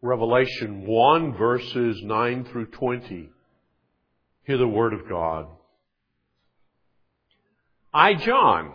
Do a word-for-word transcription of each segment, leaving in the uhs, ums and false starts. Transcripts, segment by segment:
Revelation one, verses nine through twenty. Hear the Word of God. I, John,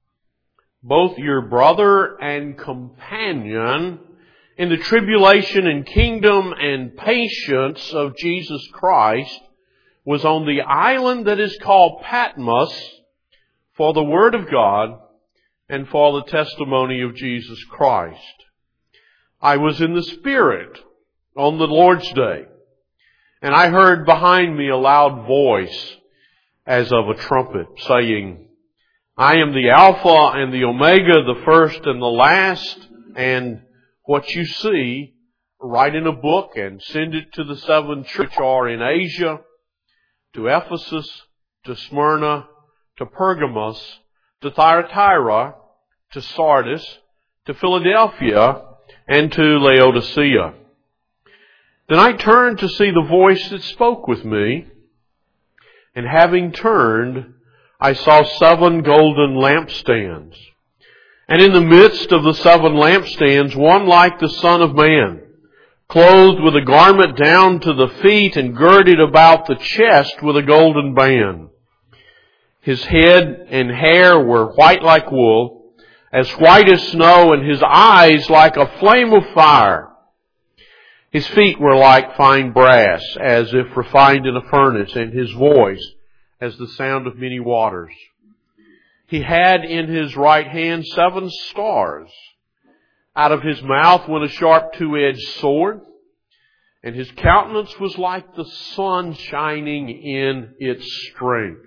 both your brother and companion in the tribulation and kingdom and patience of Jesus Christ, was on the island that is called Patmos for the Word of God and for the testimony of Jesus Christ. I was in the Spirit on the Lord's day, and I heard behind me a loud voice as of a trumpet saying, I am the Alpha and the Omega, the first and the last, and what you see, write in a book and send it to the seven churches which are in Asia, to Ephesus, to Smyrna, to Pergamos, to Thyatira, to Sardis, to Philadelphia, and to Laodicea. Then I turned to see the voice that spoke with me, and having turned, I saw seven golden lampstands. And in the midst of the seven lampstands, one like the Son of Man, clothed with a garment down to the feet and girded about the chest with a golden band. His head and hair were white like wool, as white as snow, and his eyes like a flame of fire. His feet were like fine brass, as if refined in a furnace, and his voice as the sound of many waters. He had in his right hand seven stars. Out of his mouth went a sharp two-edged sword, and his countenance was like the sun shining in its strength.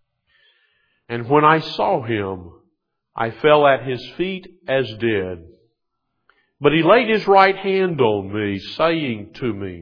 And when I saw him, I fell at his feet as dead. But he laid his right hand on me, saying to me,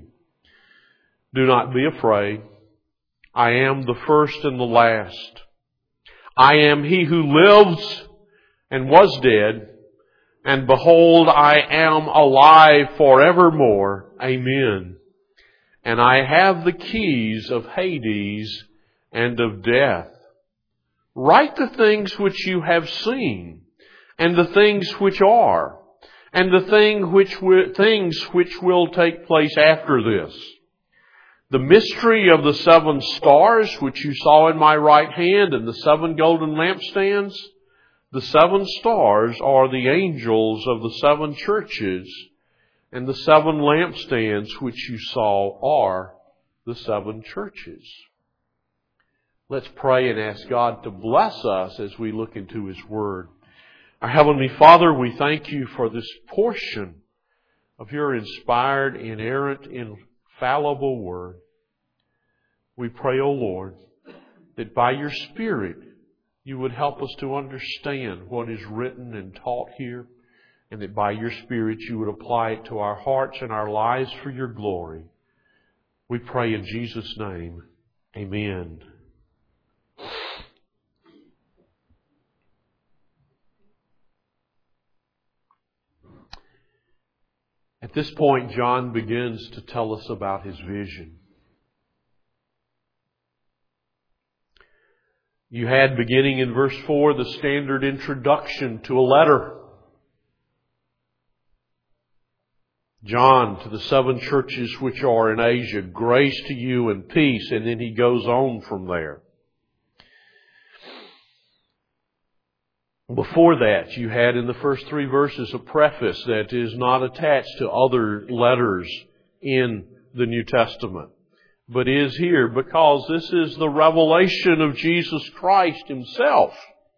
Do not be afraid. I am the first and the last. I am he who lives and was dead, and behold, I am alive forevermore. Amen. And I have the keys of Hades and of death. Write the things which you have seen, and the things which are, and the thing which w- things which will take place after this. The mystery of the seven stars which you saw in my right hand, and the seven golden lampstands. The seven stars are the angels of the seven churches, and the seven lampstands which you saw are the seven churches. Let's pray and ask God to bless us as we look into His Word. Our Heavenly Father, we thank You for this portion of Your inspired, inerrant, infallible Word. We pray, O Lord, that by Your Spirit You would help us to understand what is written and taught here, and that by Your Spirit You would apply it to our hearts and our lives for Your glory. We pray in Jesus' name. Amen. At this point, John begins to tell us about his vision. You had, beginning in verse four, the standard introduction to a letter. John, to the seven churches which are in Asia, grace to you and peace. And then he goes on from there. Before that, you had in the first three verses a preface that is not attached to other letters in the New Testament, but is here because this is the revelation of Jesus Christ Himself.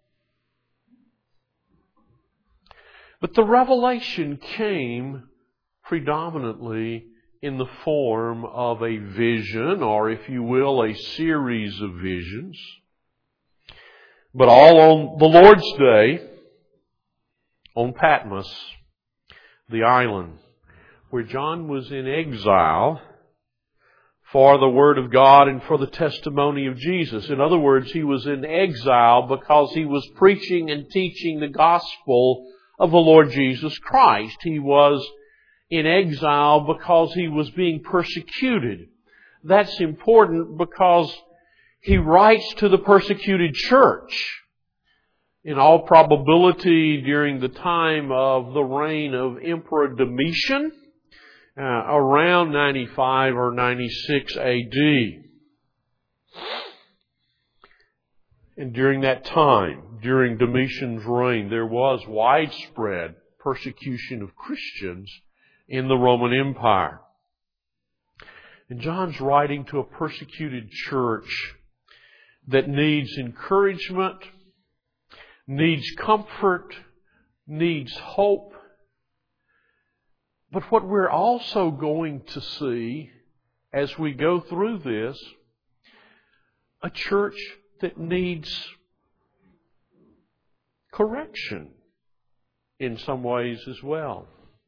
But the revelation came predominantly in the form of a vision, or if you will, a series of visions. But all on the Lord's day, on Patmos, the island where John was in exile for the Word of God and for the testimony of Jesus. In other words, he was in exile because he was preaching and teaching the gospel of the Lord Jesus Christ. He was in exile because he was being persecuted. That's important because he writes to the persecuted church. In all probability, during the time of the reign of Emperor Domitian, uh, around ninety-five or ninety-six A D. And during that time, during Domitian's reign, there was widespread persecution of Christians in the Roman Empire. And John's writing to a persecuted church that needs encouragement, needs comfort, needs hope. But what we're also going to see as we go through this, a church that needs correction in some ways as well.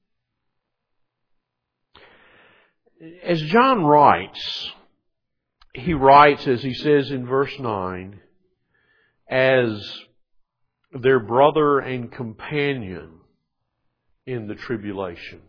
As John writes, he writes, as he says in verse nine, as their brother and companion in the tribulation.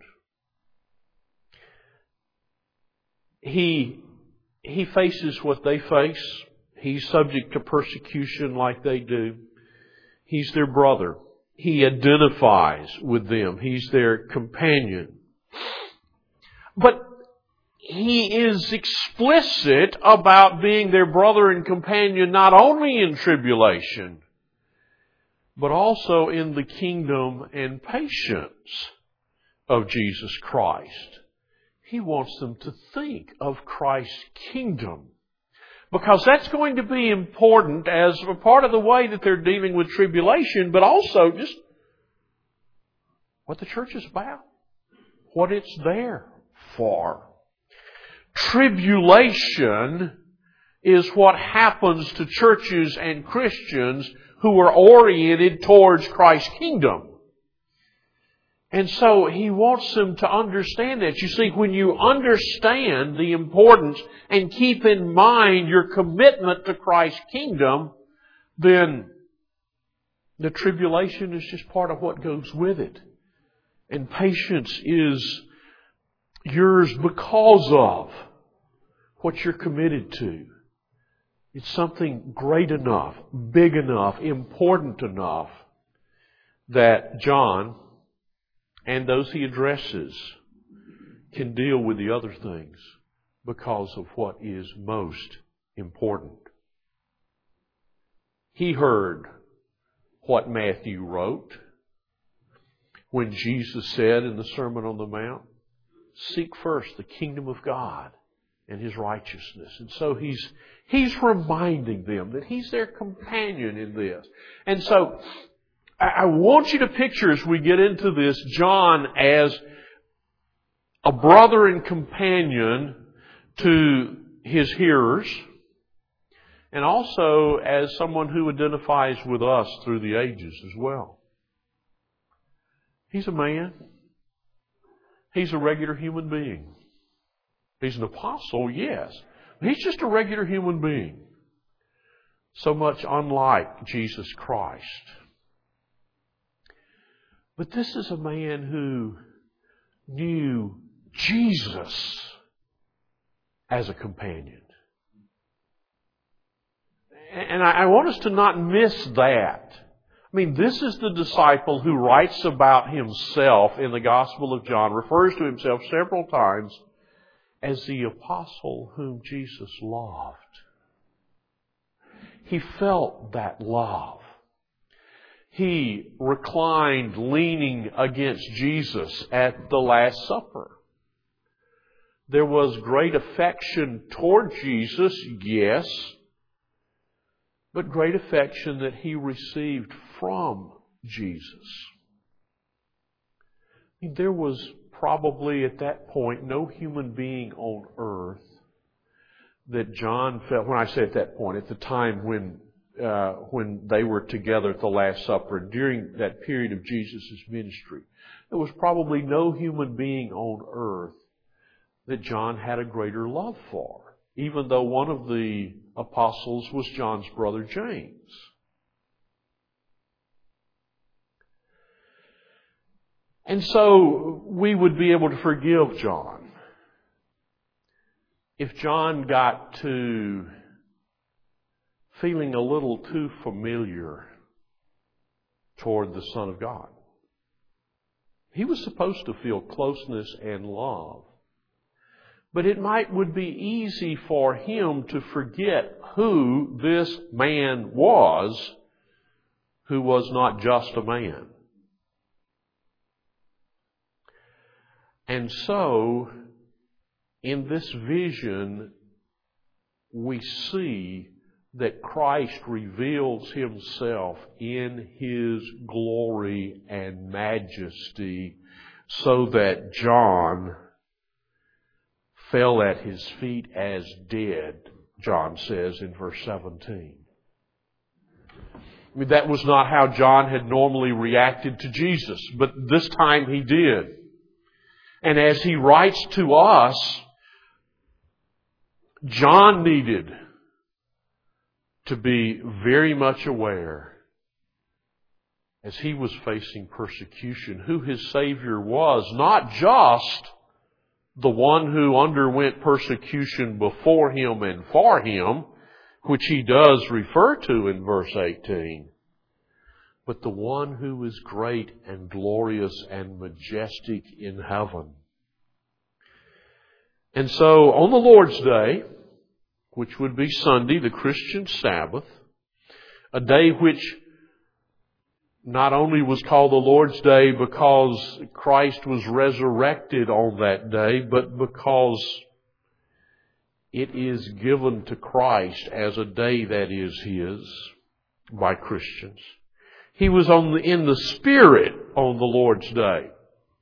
He, he faces what they face. He's subject to persecution like they do. He's their brother. He identifies with them. He's their companion. But he is explicit about being their brother and companion not only in tribulation, but also in the kingdom and patience of Jesus Christ. He wants them to think of Christ's kingdom, because that's going to be important as a part of the way that they're dealing with tribulation, but also just what the church is about, what it's there for. Tribulation is what happens to churches and Christians who are oriented towards Christ's kingdom. And so he wants them to understand that. You see, when you understand the importance and keep in mind your commitment to Christ's kingdom, then the tribulation is just part of what goes with it. And patience is yours because of what you're committed to. It's something great enough, big enough, important enough that John and those he addresses can deal with the other things because of what is most important. He heard what Matthew wrote when Jesus said in the Sermon on the Mount, "Seek first the kingdom of God and His righteousness." And so he's he's reminding them that he's their companion in this. And so I want you to picture, as we get into this, John as a brother and companion to his hearers, and also as someone who identifies with us through the ages as well. He's a man. He's a regular human being. He's an apostle, yes. He's just a regular human being. So much unlike Jesus Christ. But this is a man who knew Jesus as a companion. And I want us to not miss that. I mean, this is the disciple who writes about himself in the Gospel of John, refers to himself several times as the apostle whom Jesus loved. He felt that love. He reclined leaning against Jesus at the Last Supper. There was great affection toward Jesus, yes, but great affection that he received from Jesus. I mean, there was probably at that point no human being on earth that John felt, when I say at that point, at the time when Uh, when they were together at the Last Supper, during that period of Jesus' ministry, there was probably no human being on earth that John had a greater love for, even though one of the apostles was John's brother James. And so we would be able to forgive John if John got to feeling a little too familiar toward the Son of God. He was supposed to feel closeness and love But it might would be easy for him to forget who this man was, who was not just a man. And so, in this vision, we see that Christ reveals Himself in His glory and majesty, so that John fell at His feet as dead, John says in verse seventeen. I mean, that was not how John had normally reacted to Jesus, but this time he did. And as he writes to us, John needed to be very much aware, as he was facing persecution, who his Savior was, not just the one who underwent persecution before him and for him, which he does refer to in verse eighteen, but the one who is great and glorious and majestic in heaven. And so on the Lord's Day, which would be Sunday, the Christian Sabbath, a day which not only was called the Lord's Day because Christ was resurrected on that day, but because it is given to Christ as a day that is His by Christians. He was on the, in the Spirit on the Lord's Day,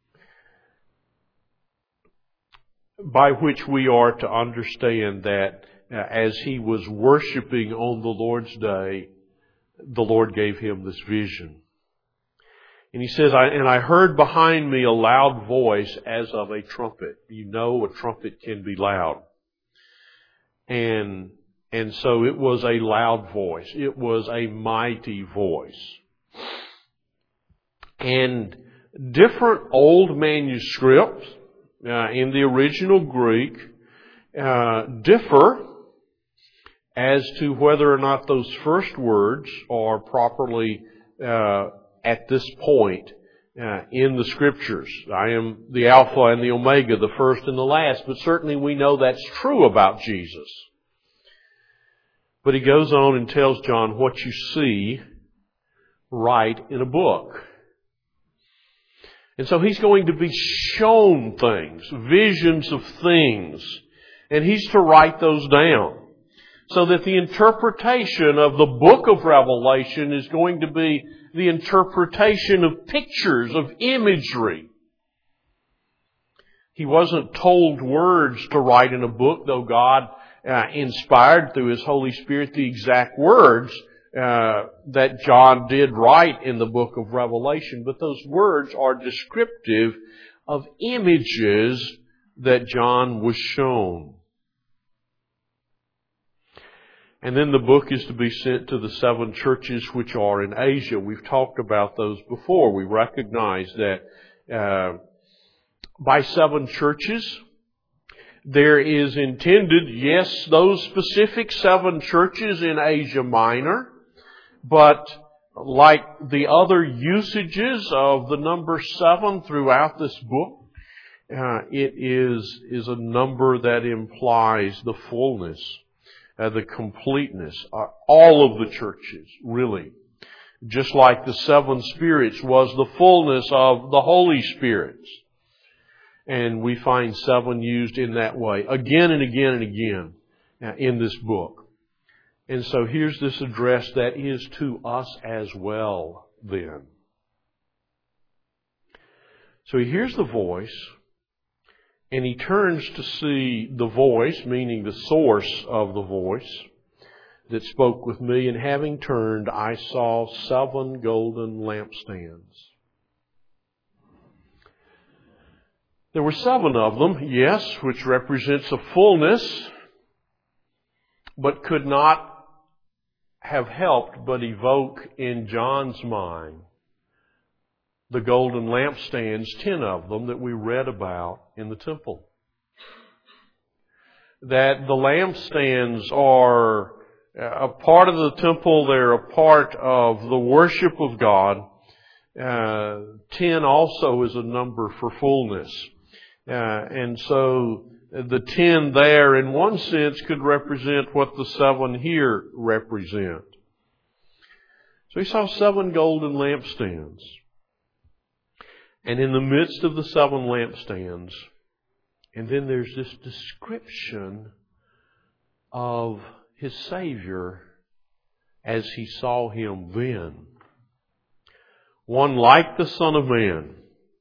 by which we are to understand that uh, as He was worshiping on the Lord's Day, the Lord gave Him this vision. And He says, I, and I heard behind me a loud voice as of a trumpet. You know a trumpet can be loud. And, and so it was a loud voice. It was a mighty voice. And different old manuscripts uh, in the original Greek uh, differ as to whether or not those first words are properly uh, at this point uh, in the Scriptures. I am the Alpha and the Omega, the first and the last. But certainly we know that's true about Jesus. But he goes on and tells John, what you see, write in a book. And so he's going to be shown things, visions of things, and he's to write those down. So that the interpretation of the book of Revelation is going to be the interpretation of pictures, of imagery. He wasn't told words to write in a book, though God uh, inspired through His Holy Spirit the exact words Uh, that John did write in the book of Revelation. But those words are descriptive of images that John was shown. And then the book is to be sent to the seven churches which are in Asia. We've talked about those before. We recognize that uh, by seven churches, there is intended, yes, those specific seven churches in Asia Minor, but like the other usages of the number seven throughout this book, uh, it is, is a number that implies the fullness, uh, the completeness, uh, all of the churches, really. Just like the seven spirits was the fullness of the Holy Spirits. And we find seven used in that way again and again and again uh, in this book. And so here's this address that is to us as well then. So he hears the voice, and he turns to see the voice, meaning the source of the voice that spoke with me. And having turned, I saw seven golden lampstands. There were seven of them, yes, which represents a fullness, but could not have helped but evoke in John's mind the golden lampstands, ten of them, that we read about in the temple. That the lampstands are a part of the temple, they're a part of the worship of God. Uh, ten also is a number for fullness. Uh, and so the ten there, in one sense, could represent what the seven here represent. So he saw seven golden lampstands. And in the midst of the seven lampstands, and then there's this description of his Savior as he saw him then. One like the Son of Man,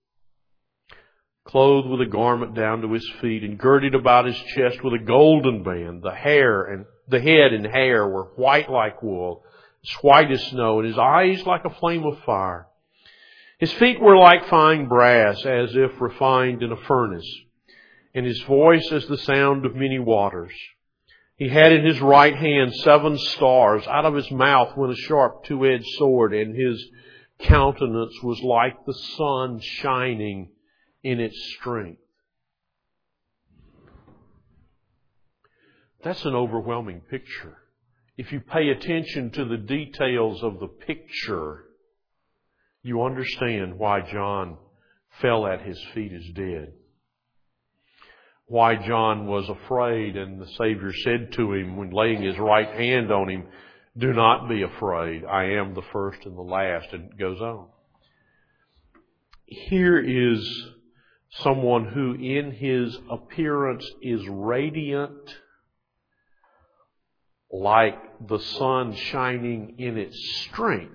clothed with a garment down to his feet, and girded about his chest with a golden band. The hair and the head and hair were white like wool, as white as snow, and his eyes like a flame of fire. His feet were like fine brass, as if refined in a furnace, and his voice as the sound of many waters. He had in his right hand seven stars. Out of his mouth went a sharp two-edged sword, and his countenance was like the sun shining in its strength. That's an overwhelming picture. If you pay attention to the details of the picture, you understand why John fell at his feet as dead. Why John was afraid, and the Savior said to him when laying his right hand on him, "Do not be afraid. I am the first and the last," and it goes on. Here is someone who in his appearance is radiant, like the sun shining in its strength.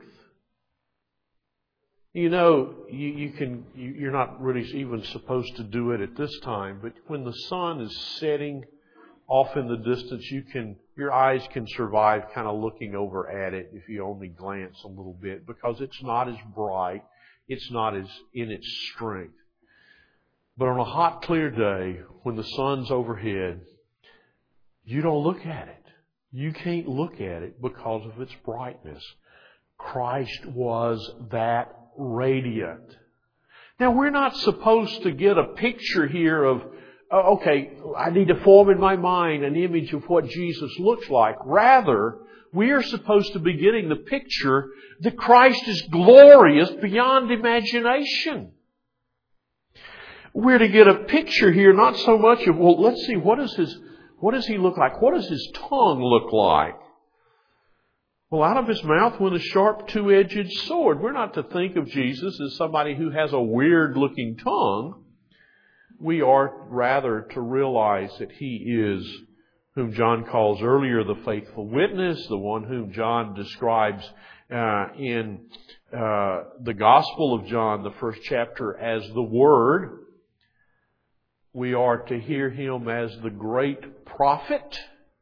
You know, you, you can, you, you're not really even supposed to do it at this time, but when the sun is setting off in the distance, you can, your eyes can survive kind of looking over at it if you only glance a little bit, because it's not as bright, it's not as in its strength. But on a hot, clear day, when the sun's overhead, you don't look at it. You can't look at it because of its brightness. Christ was that radiant. Now, we're not supposed to get a picture here of, oh, okay, I need to form in my mind an image of what Jesus looks like. Rather, we are supposed to be getting the picture that Christ is glorious beyond imagination. We're to get a picture here, not so much of, well, let's see, what does his, what does he look like? What does his tongue look like? Well, out of his mouth went a sharp two-edged sword. We're not to think of Jesus as somebody who has a weird-looking tongue. We are rather to realize that he is whom John calls earlier the faithful witness, the one whom John describes uh, in uh, the Gospel of John, the first chapter, as the Word. We are to hear him as the great prophet,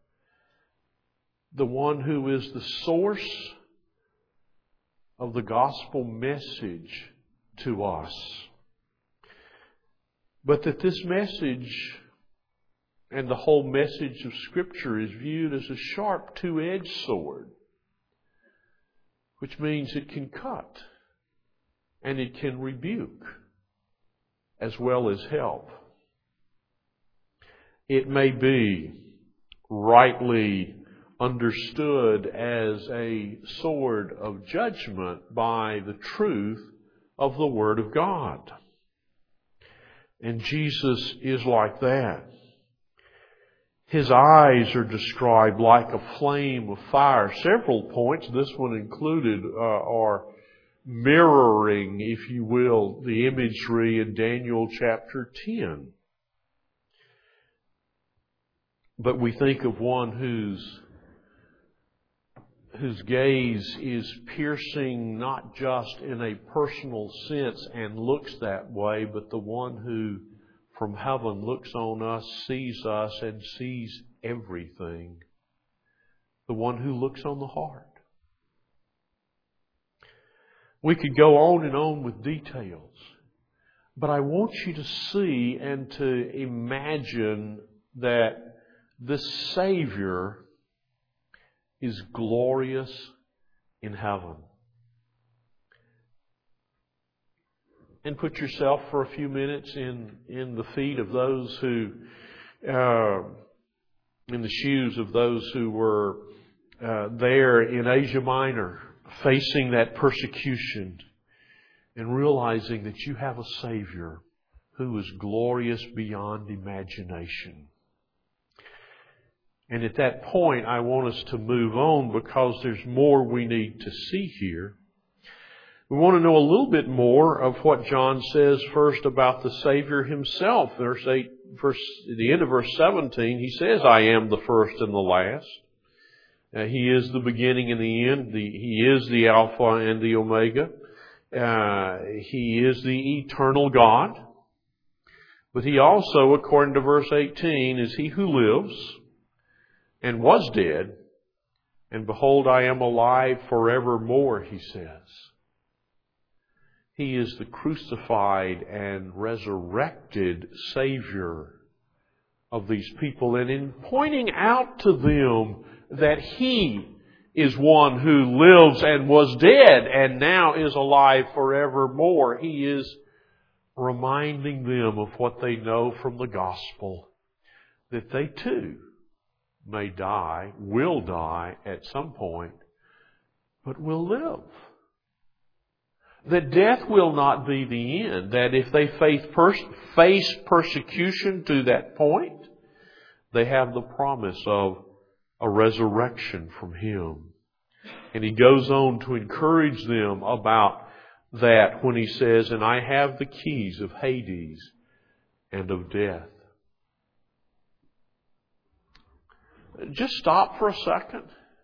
the one who is the source of the gospel message to us. But that this message and the whole message of Scripture is viewed as a sharp two-edged sword, which means it can cut and it can rebuke as well as help. It may be rightly understood as a sword of judgment by the truth of the Word of God. And Jesus is like that. His eyes are described like a flame of fire. Several points, this one included, uh, are mirroring, if you will, the imagery in Daniel chapter ten. But we think of one whose whose gaze is piercing not just in a personal sense and looks that way, but the one who from heaven looks on us, sees us, and sees everything. The one who looks on the heart. We could go on and on with details, but I want you to see and to imagine that this Savior is glorious in heaven. And put yourself for a few minutes in, in the feet of those who, uh, in the shoes of those who were uh, there in Asia Minor, facing that persecution, and realizing that you have a Savior who is glorious beyond imagination. And at that point, I want us to move on because there's more we need to see here. We want to know a little bit more of what John says first about the Savior Himself. Verse eight, verse, at the end of verse seventeen, he says, I am the first and the last. Uh, he is the beginning and the end. The, he is the Alpha and the Omega. Uh, he is the eternal God. But He also, according to verse eighteen, is He who lives and was dead. And behold, I am alive forevermore, He says. He is the crucified and resurrected Savior of these people. And in pointing out to them that He is one who lives and was dead and now is alive forevermore, He is reminding them of what they know from the gospel, that they too may die, will die at some point, but will live. That death will not be the end. That if they face, pers- face persecution to that point, they have the promise of a resurrection from Him. And he goes on to encourage them about that when he says, and I have the keys of Hades and of death. Just stop for a second.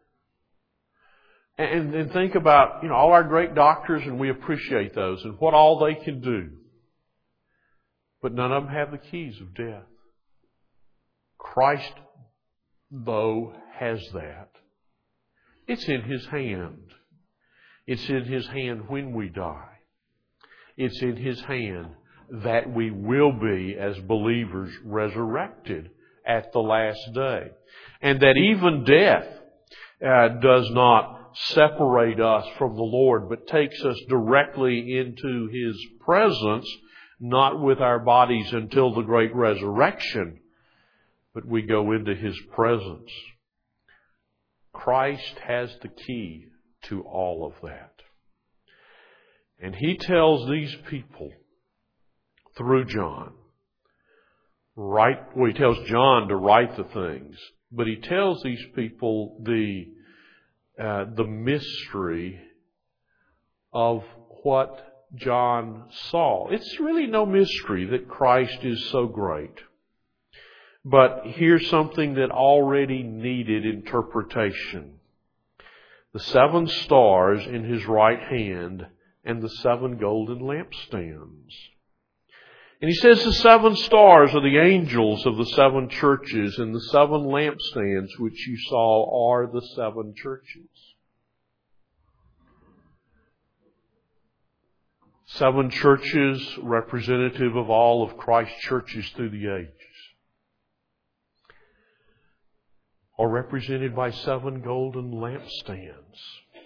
And, and think about, you know, all our great doctors, and we appreciate those, and what all they can do. But none of them have the keys of death. Christ, though, has that. It's in His hand. It's in His hand when we die. It's in His hand that we will be, as believers, resurrected at the last day. And that even death uh, does not separate us from the Lord, but takes us directly into His presence, not with our bodies until the great resurrection, but we go into His presence. Christ has the key to all of that. And He tells these people through John, write, well, He tells John to write the things, but He tells these people the Uh, the mystery of what John saw. It's really no mystery that Christ is so great. But here's something that already needed interpretation. The seven stars in His right hand and the seven golden lampstands. And He says the seven stars are the angels of the seven churches, and the seven lampstands which you saw are the seven churches. Seven churches representative of all of Christ's churches through the ages are represented by seven golden lampstands.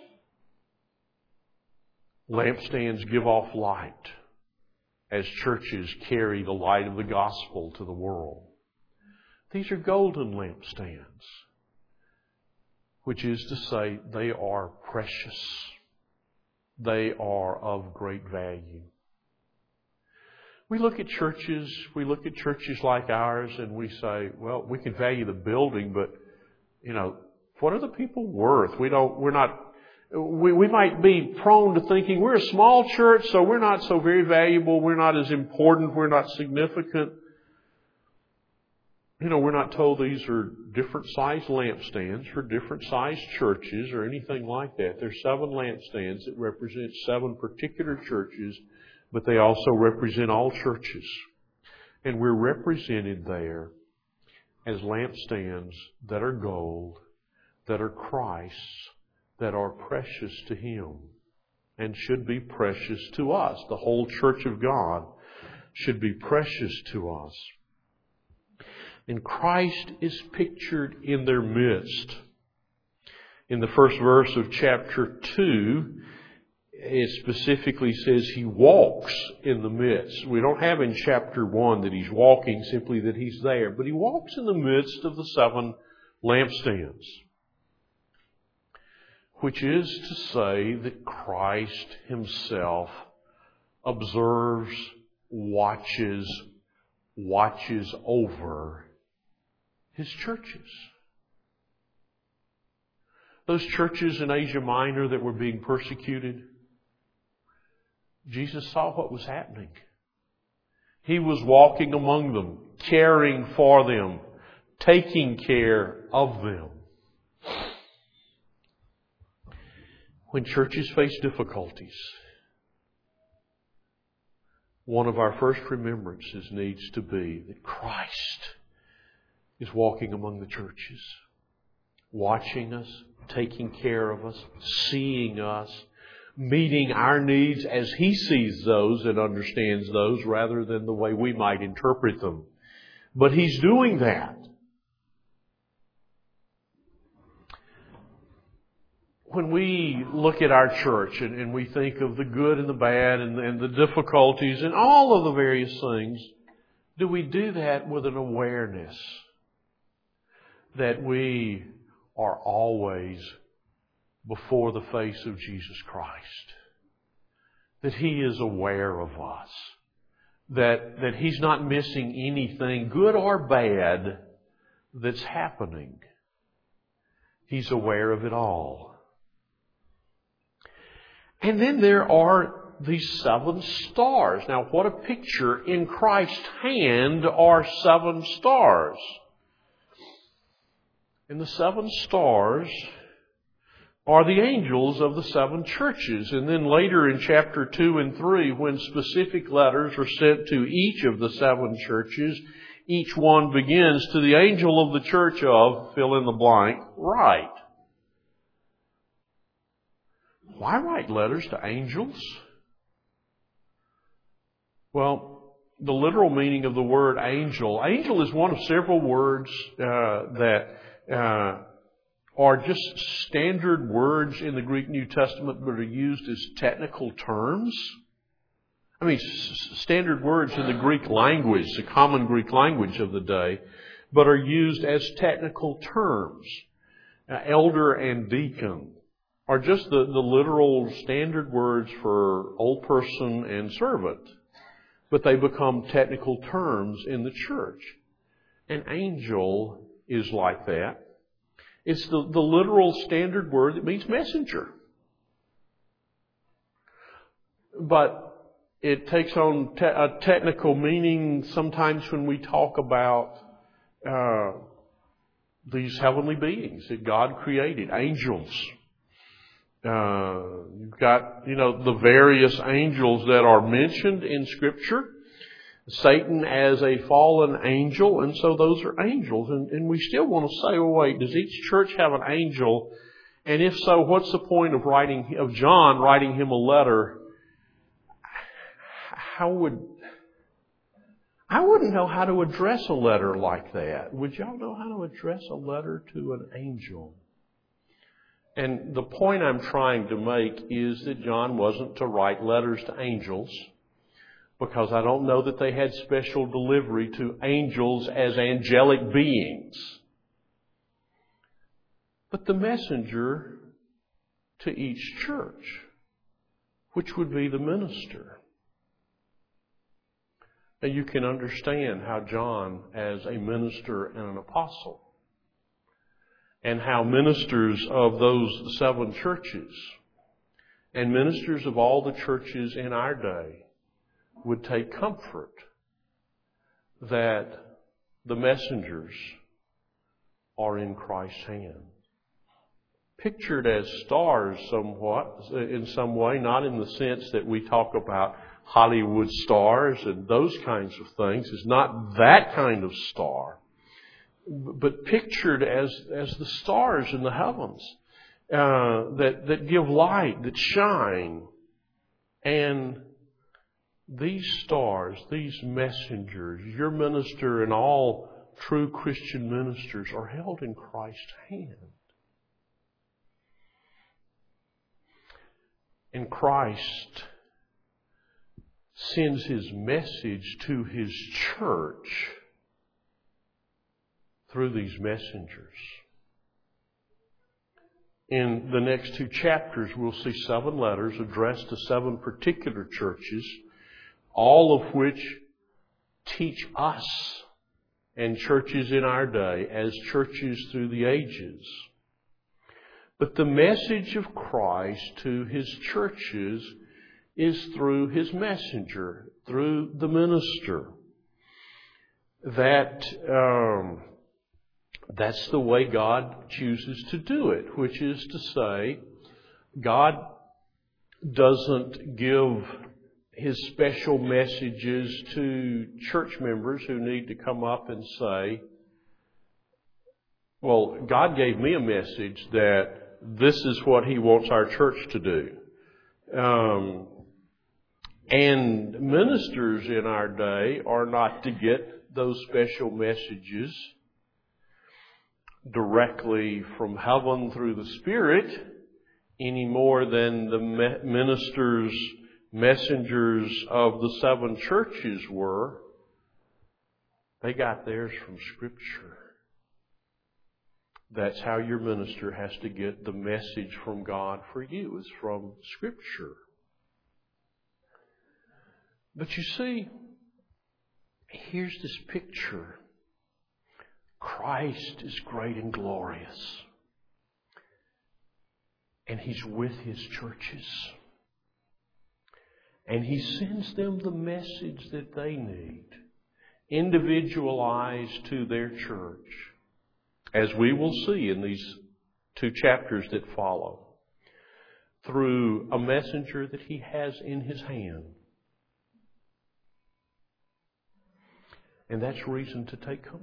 Lampstands give off light as churches carry the light of the gospel to the world. These are golden lampstands, which is to say they are precious. They are of great value. We look at churches, we look at churches like ours and we say, well, we can value the building, but, you know, what are the people worth? We don't, we're not, We, we might be prone to thinking we're a small church, so we're not so very valuable, we're not as important, we're not significant. You know, we're not told these are different sized lampstands for different sized churches or anything like that. There's seven lampstands that represent seven particular churches, but they also represent all churches. And we're represented there as lampstands that are gold, that are Christ's, that are precious to Him and should be precious to us. The whole church of God should be precious to us. And Christ is pictured in their midst. In the first verse of chapter two, it specifically says He walks in the midst. We don't have in chapter one that He's walking, simply that He's there. But He walks in the midst of the seven lampstands, which is to say that Christ Himself observes watches, watches over His churches. Those churches in Asia Minor that were being persecuted, Jesus saw what was happening. He was walking among them, caring for them, taking care of them. When churches face difficulties, one of our first remembrances needs to be that Christ is walking among the churches, watching us, taking care of us, seeing us, meeting our needs as He sees those and understands those rather than the way we might interpret them. But He's doing that. When we look at our church and, and we think of the good and the bad and, and the difficulties and all of the various things, do we do that with an awareness that we are always before the face of Jesus Christ? That He is aware of us. That, that He's not missing anything, good or bad, that's happening. He's aware of it all. And then there are these seven stars. Now, what a picture. In Christ's hand are seven stars. And the seven stars are the angels of the seven churches. And then later in chapter two and three, when specific letters are sent to each of the seven churches, each one begins, to the angel of the church of, fill in the blank, write. Why write letters to angels? Well, the literal meaning of the word angel, angel is one of several words uh, that uh, are just standard words in the Greek New Testament, but are used as technical terms. I mean, s- standard words in the Greek language, the common Greek language of the day, but are used as technical terms. Uh, elder and deacon are just the, the literal standard words for old person and servant. But they become technical terms in the church. An angel is like that. It's the, the literal standard word that means messenger. But it takes on te- a technical meaning sometimes when we talk about uh, these heavenly beings that God created, angels. Uh, you've got, you know, the various angels that are mentioned in Scripture. Satan as a fallen angel, and so those are angels. And, and we still want to say, well, wait, does each church have an angel? And if so, what's the point of writing, of John writing him a letter? How would, I wouldn't know how to address a letter like that. Would y'all know how to address a letter to an angel? And the point I'm trying to make is that John wasn't to write letters to angels, because I don't know that they had special delivery to angels as angelic beings. But the messenger to each church, which would be the minister. Now you can understand how John, as a minister and an apostle, and how ministers of those seven churches and ministers of all the churches in our day would take comfort that the messengers are in Christ's hand. Pictured as stars somewhat, in some way, not in the sense that we talk about Hollywood stars and those kinds of things. It's not that kind of star. But pictured as, as the stars in the heavens uh, that, that give light, that shine. And these stars, these messengers, your minister and all true Christian ministers are held in Christ's hand. And Christ sends His message to His church through these messengers. In the next two chapters, we'll see seven letters addressed to seven particular churches. all of which teach us and churches in our day as churches through the ages. But the message of Christ to His churches is through His messenger, through the minister. That um, that's the way God chooses to do it, which is to say, God doesn't give His special messages to church members who need to come up and say, well, God gave me a message that this is what He wants our church to do. Um, and ministers in our day are not to get those special messages directly from heaven through the Spirit any more than the me- ministers, messengers of the seven churches were. They got theirs from Scripture. That's how your minister has to get the message from God for you, is from Scripture. But you see, here's this picture. Christ is great and glorious. And He's with His churches. And He sends them the message that they need, individualized to their church, as we will see in these two chapters that follow, through a messenger that He has in His hand. And that's reason to take comfort.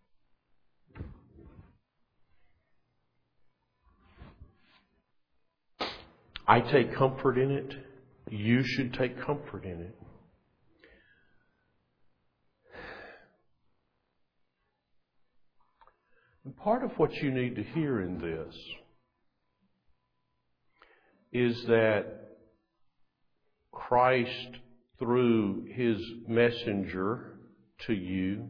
I take comfort in it. You should take comfort in it. And part of what you need to hear in this is that Christ, through His messenger to you,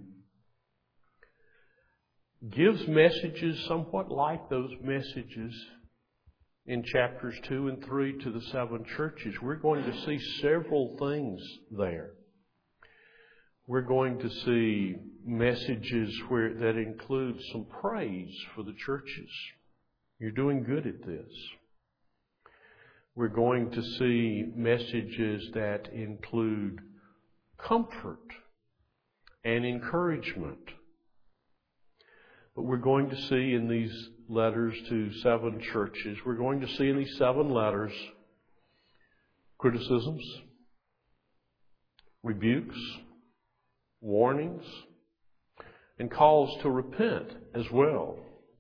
gives messages somewhat like those messages in chapters two and three to the seven churches. We're going to see several things there. We're going to see messages where that include some praise for the churches. You're doing good at this. We're going to see messages that include comfort and encouragement. But we're going to see in these letters to seven churches, we're going to see in these seven letters criticisms, rebukes, warnings, and calls to repent as well.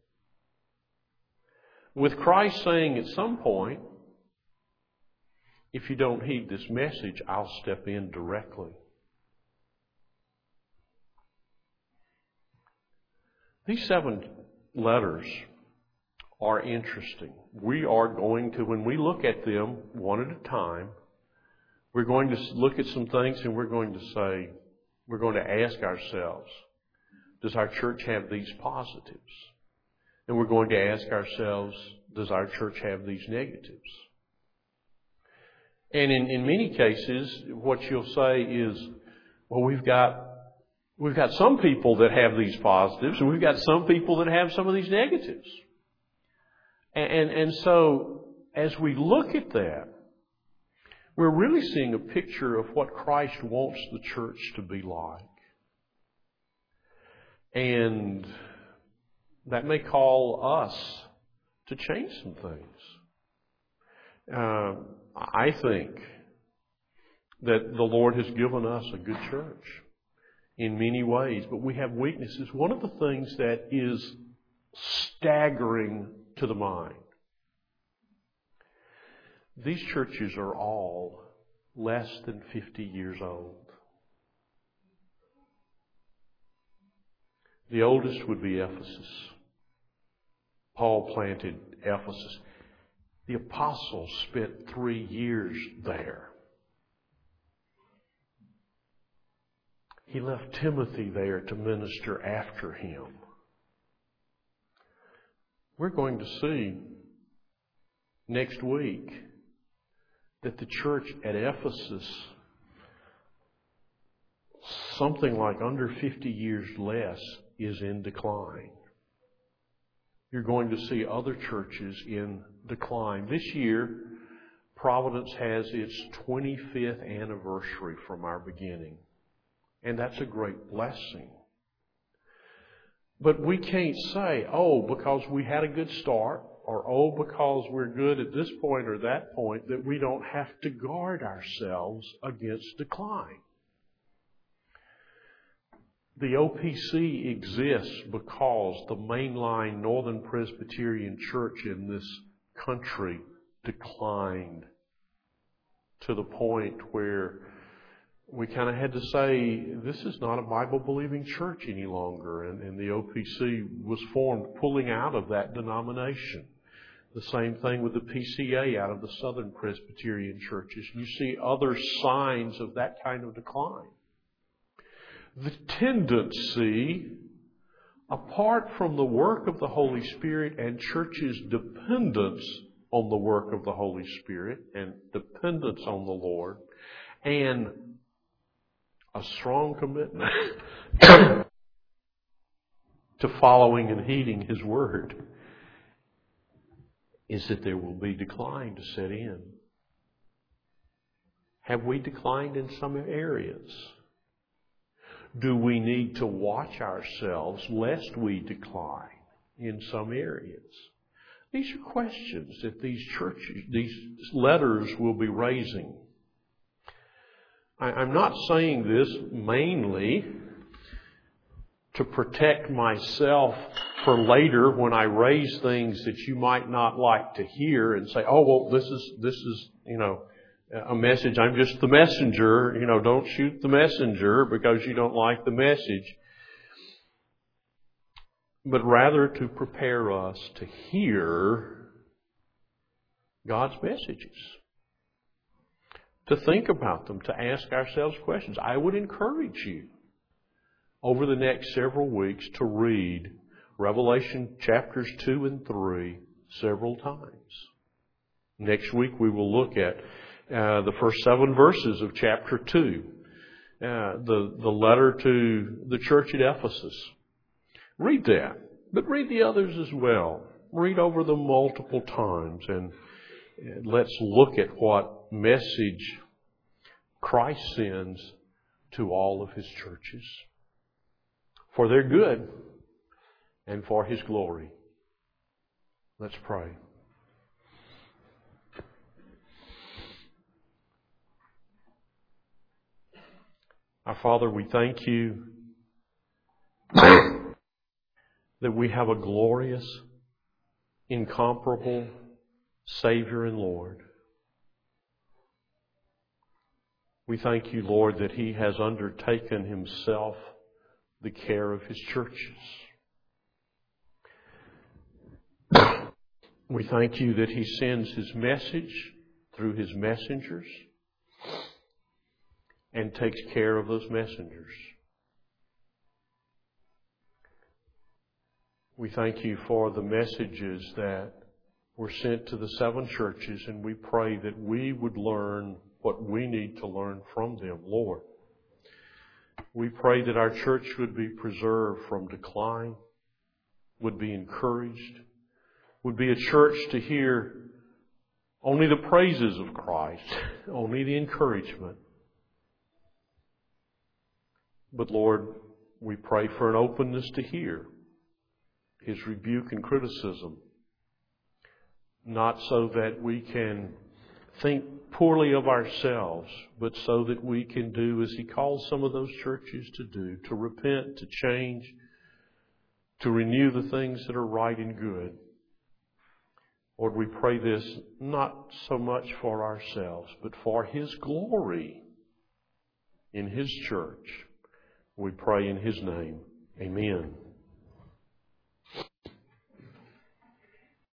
With Christ saying at some point, if you don't heed this message, I'll step in directly. These seven letters are interesting. We are going to, when we look at them one at a time, we're going to look at some things and we're going to say, we're going to ask ourselves, does our church have these positives? And we're going to ask ourselves, does our church have these negatives? And in, in many cases, what you'll say is, well, we've got We've got some people that have these positives, and we've got some people that have some of these negatives. And, and, and so, as we look at that, we're really seeing a picture of what Christ wants the church to be like. And that may call us to change some things. Uh, I think that the Lord has given us a good church in many ways, but we have weaknesses. One of the things that is staggering to the mind, these churches are all less than fifty years old. The oldest would be Ephesus. Paul planted Ephesus. The apostles spent three years there. He left Timothy there to minister after him. We're going to see next week that the church at Ephesus something like under fifty years less is in decline. You're going to see other churches in decline. This year, Providence has its twenty-fifth anniversary from our beginning. And that's a great blessing. But we can't say, oh, because we had a good start, or oh, because we're good at this point or that point, that we don't have to guard ourselves against decline. The O P C exists because the mainline Northern Presbyterian Church in this country declined to the point where we kind of had to say, this is not a Bible-believing church any longer. And, and the O P C was formed pulling out of that denomination. The same thing with the P C A out of the Southern Presbyterian churches. You see other signs of that kind of decline. The tendency, apart from the work of the Holy Spirit and churches' dependence on the work of the Holy Spirit and dependence on the Lord, and a strong commitment to following and heeding His Word, is that there will be decline to set in. Have we declined in some areas? Do we need to watch ourselves lest we decline in some areas? These are questions that these churches, these letters will be raising. I, I'm not saying this mainly to protect myself for later when I raise things that you might not like to hear and say, oh, well, this is, this is, you know, a message. I'm just the messenger. You know, don't shoot the messenger because you don't like the message. But rather to prepare us to hear God's messages. To think about them, to ask ourselves questions. I would encourage you over the next several weeks to read Revelation chapters two and three several times. Next week we will look at uh, the first seven verses of chapter two. Uh, the, the letter to the church at Ephesus. Read that, but read the others as well. Read over them multiple times and, and let's look at what message Christ sends to all of His churches for their good and for His glory. Let's pray. Our Father, we thank You that we have a glorious, incomparable Savior and Lord. We thank You, Lord, that He has undertaken Himself the care of His churches. We thank You that He sends His message through His messengers and takes care of those messengers. We thank You for the messages that were sent to the seven churches, and we pray that we would learn what we need to learn from them, Lord. We pray that our church would be preserved from decline, would be encouraged, would be a church to hear only the praises of Christ, only the encouragement. But Lord, we pray for an openness to hear His rebuke and criticism, not so that we can think poorly of ourselves, but so that we can do as He calls some of those churches to do, to repent, to change, to renew the things that are right and good. Lord, we pray this not so much for ourselves, but for His glory in His church. We pray in His name. Amen.